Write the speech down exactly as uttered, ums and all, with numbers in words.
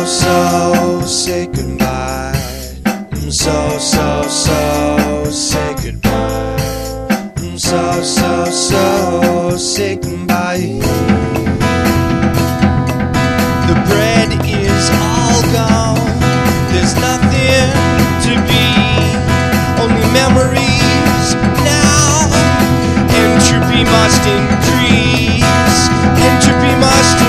so, say goodbye. So, so, so, say goodbye. So, so, so, say goodbye. The bread is all gone. There's nothing to be, only memories now. Entropy must increase. Entropy must